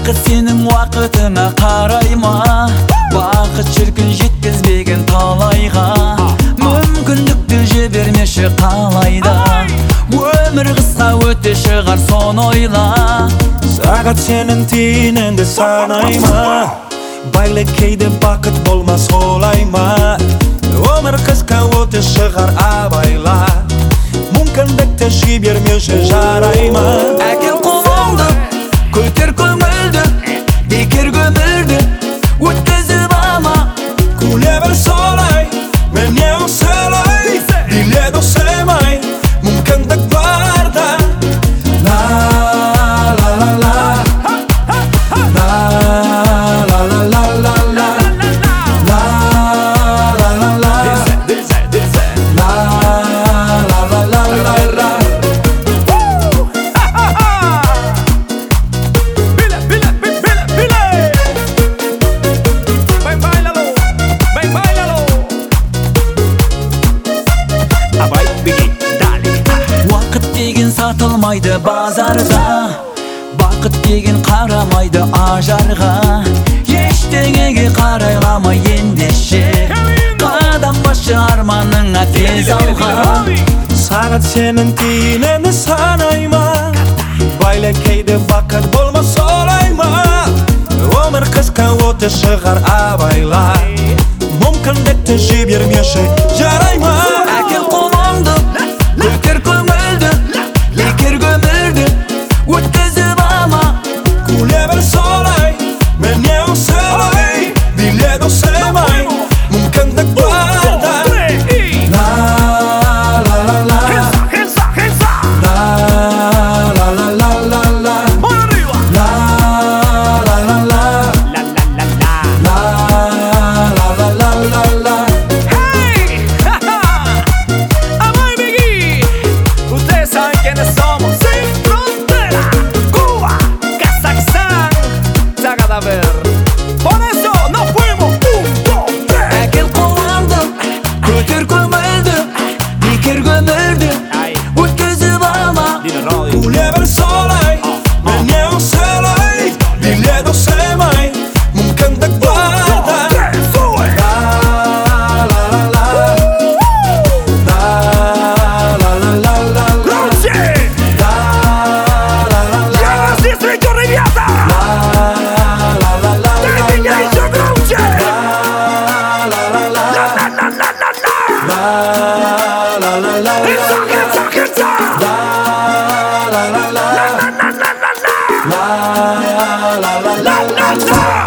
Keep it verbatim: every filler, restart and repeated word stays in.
Бақыт сенің уақытыңа қарай ма? Бақыт шіркін жеткізбеген талайға. Мүмкіндікті жібермеші қалайда. Өмір қысқа өте шығар, соны ойла. Сағат сенің тиыныңды санай ма? Байлы кейде бақыт болмас, олай ма? Өмір қысқа өте шығар, абайла. Мүмкіндікті жібермеші, жарай ма? Әкел қолыңды, көтер көңілді, бекер көмілді өткізіп алма. Күле бір солай, мен не осылай, биле досымай, мүмкіндік барда. La la la la, la la la la la la, la la la la, la la la la la. Bile, bile, bile, bile. Ven, bailalo, ven, bailalo. Abay, Biggie, dale. Уақыт деген сатылмайды базарға, бақыт деген қарамайды ажарға. Ештеңеге қарайламай ендеше, қадам башы арманыңа тез алға. Сағат сенің тиыныңды санай ма? Байлы кейде бақыт болмас, олай ма? Өмір қысқа өте шығар, абайла. Мүмкіндікті жібермеші, жарай ма? Әкел қолыңды, көтер көңілді, бекер көмілді өткізіп алма. Күле бір солай, мен не осылай, биле досымай, мүмкіндік барда. La la la la, Hands up, hands up. la la la la la la, Mano arriba. la la la la, La, la, la, la. la la la la la la. Hey, Abay, Biggie. Ustedes saben quiénes somos. Sin frontera. Cuba, Kazajstán, Zagadabel. Por eso nos fuimos. Un, dos, tres. Әкел қолыңды, көтер көңілді, бекер көмілді Ay, өткізіп алма. dile Roddy. Күле бір солай, мен не осылай, биле досымай, мүмкіндік барда. Sube. La la la la, la la la la la la, Grouchy. la la la la, Llegas Distrito Riviera. la la la la la, Destination Grouchy. la la la la, La, la, la, la, la, la. la la la la, Hands up, hands up, hands up. la la la la, La, la, la, la, la. la la la la. La, la, la.